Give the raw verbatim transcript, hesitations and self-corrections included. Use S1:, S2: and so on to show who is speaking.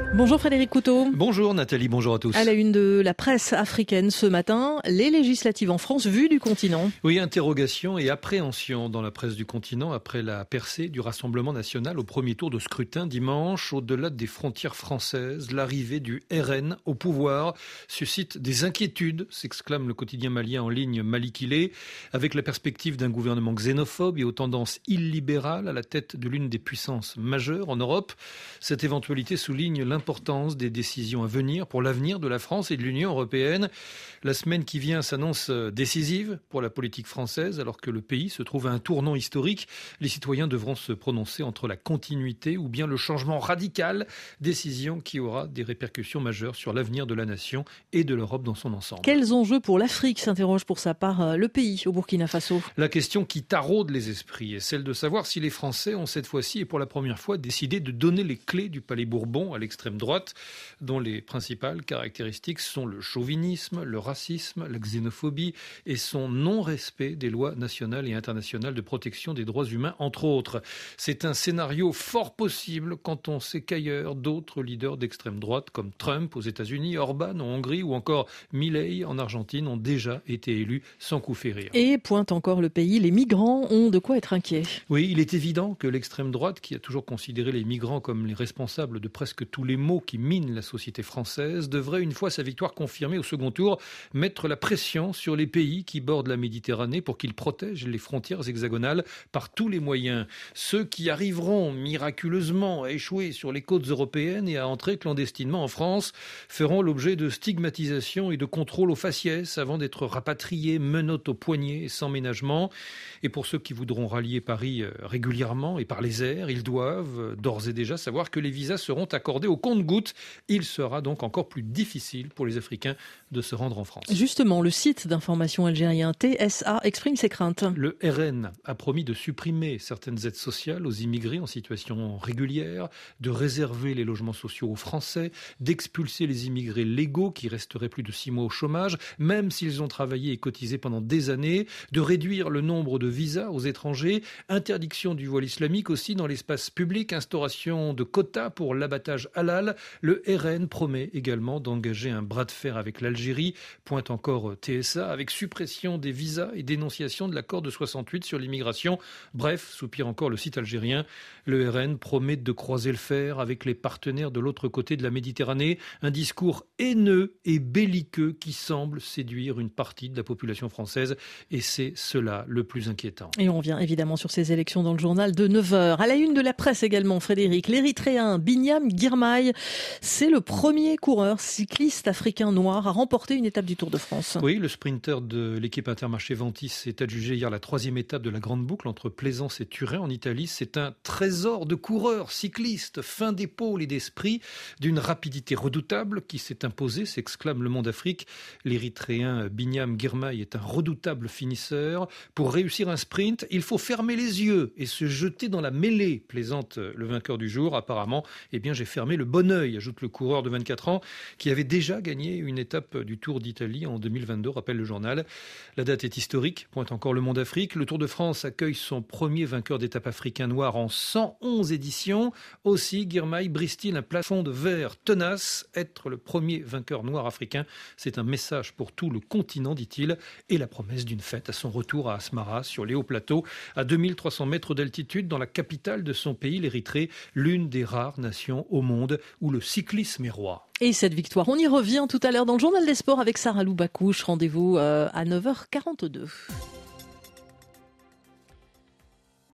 S1: Bonjour Frédéric Couteau.
S2: Bonjour Nathalie, bonjour à tous.
S1: À la une de la presse africaine ce matin, les législatives en France vues du continent.
S2: Oui, interrogation et appréhension dans la presse du continent après la percée du Rassemblement national au premier tour de scrutin dimanche. Au-delà des frontières françaises, l'arrivée du R N au pouvoir suscite des inquiétudes, s'exclame le quotidien malien en ligne Malikile, avec la perspective d'un gouvernement xénophobe et aux tendances illibérales à la tête de l'une des puissances majeures en Europe. Cette éventualité souligne l'importance L'importance des décisions à venir pour l'avenir de la France et de l'Union européenne. La semaine qui vient s'annonce décisive pour la politique française alors que le pays se trouve à un tournant historique. Les citoyens devront se prononcer entre la continuité ou bien le changement radical, décision qui aura des répercussions majeures sur l'avenir de la nation et de l'Europe dans son ensemble.
S1: Quels enjeux pour l'Afrique, s'interroge pour sa part le pays au Burkina Faso.
S2: La question qui taraude les esprits est celle de savoir si les Français ont cette fois-ci et pour la première fois décidé de donner les clés du Palais Bourbon à l'extrême droite, dont les principales caractéristiques sont le chauvinisme, le racisme, la xénophobie et son non-respect des lois nationales et internationales de protection des droits humains, entre autres. C'est un scénario fort possible quand on sait qu'ailleurs, d'autres leaders d'extrême droite, comme Trump aux États-Unis, Orban en Hongrie ou encore Milei en Argentine, ont déjà été élus sans coup férir.
S1: Et pointe encore le pays, les migrants ont de quoi être inquiets.
S2: Oui, il est évident que l'extrême droite, qui a toujours considéré les migrants comme les responsables de presque tous les maux qui minent la société française, devrait, une fois sa victoire confirmée au second tour, mettre la pression sur les pays qui bordent la Méditerranée pour qu'ils protègent les frontières hexagonales par tous les moyens. Ceux qui arriveront miraculeusement à échouer sur les côtes européennes et à entrer clandestinement en France feront l'objet de stigmatisation et de contrôle aux faciès avant d'être rapatriés, menottes aux poignets et sans ménagement. Et pour ceux qui voudront rallier Paris régulièrement et par les airs, ils doivent d'ores et déjà savoir que les visas seront accordés au compte-gouttes. Il sera donc encore plus difficile pour les Africains de se rendre en France.
S1: Justement, le site d'information algérien T S A exprime ses craintes.
S2: Le R N a promis de supprimer certaines aides sociales aux immigrés en situation régulière, de réserver les logements sociaux aux Français, d'expulser les immigrés légaux qui resteraient plus de six mois au chômage, même s'ils ont travaillé et cotisé pendant des années, de réduire le nombre de visas aux étrangers, interdiction du voile islamique aussi dans l'espace public, instauration de quotas pour l'abattage halal. Le R N promet également d'engager un bras de fer avec l'Algérie, pointe encore T S A, avec suppression des visas et dénonciation de l'accord de soixante-huit sur l'immigration. Bref, soupire encore le site algérien, le R N promet de croiser le fer avec les partenaires de l'autre côté de la Méditerranée, un discours haineux et belliqueux qui semble séduire une partie de la population française et c'est cela le plus inquiétant.
S1: Et on revient évidemment sur ces élections dans le journal de neuf heures. À la une de la presse également, Frédéric, l'Érythréen Binyam Girmay, c'est le premier coureur cycliste africain noir à remporter une étape du Tour de France.
S2: Oui, le sprinter de l'équipe Intermarché Ventis s'est adjugé hier la troisième étape de la grande boucle entre Plaisance et Turin en Italie. C'est un trésor de coureur cycliste, fin d'épaule et d'esprit, d'une rapidité redoutable qui s'est imposée, s'exclame Le Monde Afrique. L'Érythréen Binyam Girmay est un redoutable finisseur. Pour réussir un sprint, il faut fermer les yeux et se jeter dans la mêlée, plaisante le vainqueur du jour. Apparemment, eh bien, j'ai fermé le bon œil, ajoute le coureur de vingt-quatre ans qui avait déjà gagné une étape du Tour d'Italie en deux mille vingt-deux, rappelle le journal. La date est historique, pointe encore Le Monde Afrique. Le Tour de France accueille son premier vainqueur d'étape africain noir en cent onze éditions. Aussi, Girmay brise-t-il un plafond de verre tenace. Être le premier vainqueur noir africain, c'est un message pour tout le continent, dit-il, et la promesse d'une fête à son retour à Asmara, sur les hauts plateaux, à deux mille trois cents mètres d'altitude, dans la capitale de son pays, l'Érythrée, l'une des rares nations au monde où le cyclisme est roi.
S1: Et cette victoire, on y revient tout à l'heure dans le journal des sports avec Sarah Lou Bakouche. Rendez-vous à neuf heures quarante-deux.